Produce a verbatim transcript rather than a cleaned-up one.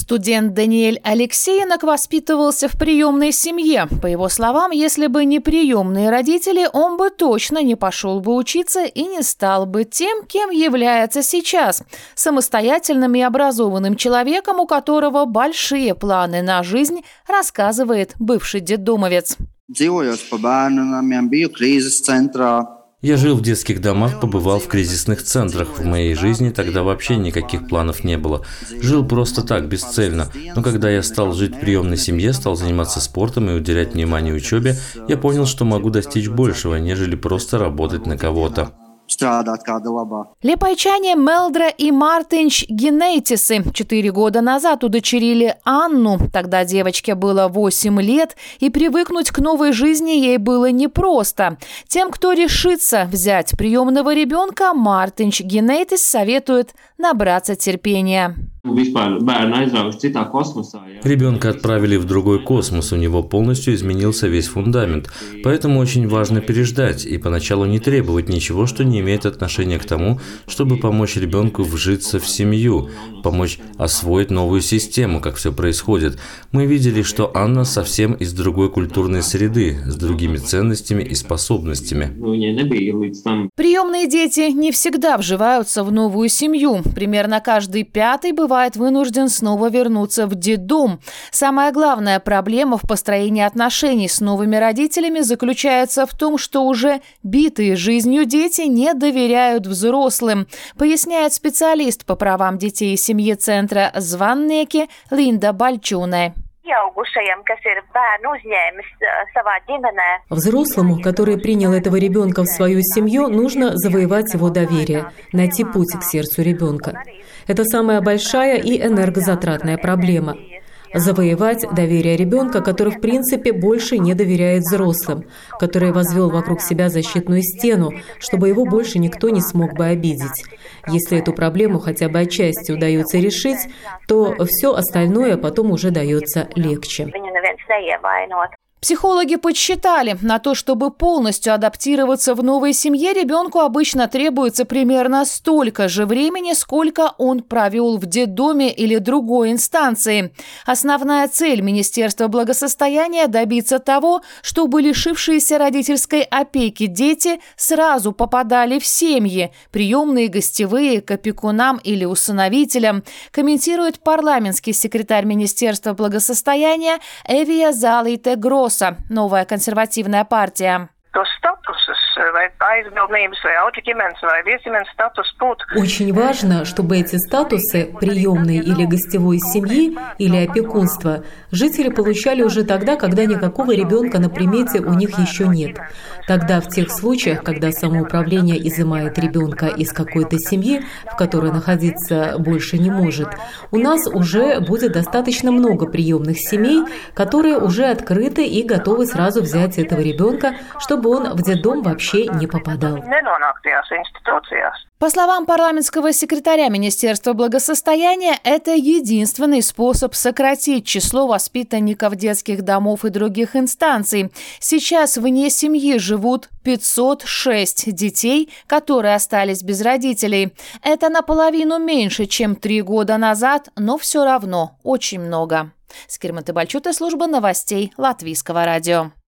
Студент Даниэль Алексеенок воспитывался в приемной семье. По его словам, если бы не приемные родители, он бы точно не пошел бы учиться и не стал бы тем, кем является сейчас – самостоятельным и образованным человеком, у которого большие планы на жизнь, рассказывает бывший детдомовец. Я жил в детских домах, побывал в кризисных центрах. В моей жизни тогда вообще никаких планов не было. Жил просто так, бесцельно. Но когда я стал жить в приемной семье, стал заниматься спортом и уделять внимание учебе, я понял, что могу достичь большего, нежели просто работать на кого-то. Лепайчане Мелдра и Мартинч Генейтисы четыре года назад удочерили Анну. Тогда девочке было восемь лет, и привыкнуть к новой жизни ей было непросто. Тем, кто решится взять приемного ребенка, Мартинч Генейтис советует набраться терпения. Ребенка отправили в другой космос, у него полностью изменился весь фундамент. Поэтому очень важно переждать и поначалу не требовать ничего, что не имеет отношения к тому, чтобы помочь ребенку вжиться в семью, помочь освоить новую систему, как все происходит. Мы видели, что Анна совсем из другой культурной среды, с другими ценностями и способностями. Приемные дети не всегда вживаются в новую семью. Примерно каждый пятый бывает вынужден снова вернуться в детдом. Самая главная проблема в построении отношений с новыми родителями заключается в том, что уже битые жизнью дети не доверяют взрослым, поясняет специалист по правам детей и семьи центра Званнеки Линда Бальчуне. Взрослому, который принял этого ребенка в свою семью, нужно завоевать его доверие, найти путь к сердцу ребенка. Это самая большая и энергозатратная проблема. Завоевать доверие ребенка, который в принципе больше не доверяет взрослым, который возвел вокруг себя защитную стену, чтобы его больше никто не смог бы обидеть. Если эту проблему хотя бы отчасти удается решить, то все остальное потом уже дается легче. Психологи подсчитали, на то, чтобы полностью адаптироваться в новой семье, ребенку обычно требуется примерно столько же времени, сколько он провел в детдоме или другой инстанции. Основная цель Министерства благосостояния – добиться того, чтобы лишившиеся родительской опеки дети сразу попадали в семьи, приемные, гостевые, к опекунам или усыновителям, комментирует парламентский секретарь Министерства благосостояния Эвия Залите-Гросс, новая консервативная партия. Очень важно, чтобы эти статусы приемной или гостевой семьи или опекунства жители получали уже тогда, когда никакого ребенка на примете у них еще нет. Тогда в тех случаях, когда самоуправление изымает ребенка из какой-то семьи, в которой находиться больше не может, у нас уже будет достаточно много приемных семей, которые уже открыты и готовы сразу взять этого ребенка, чтобы он в детдом вообще не попадал. По словам парламентского секретаря Министерства благосостояния, это единственный способ сократить число воспитанников детских домов и других инстанций. Сейчас вне семьи живут пятьсот шесть детей, которые остались без родителей. Это наполовину меньше, чем три года назад, но все равно очень много. Скирматы Бальчута, служба новостей Латвийского радио.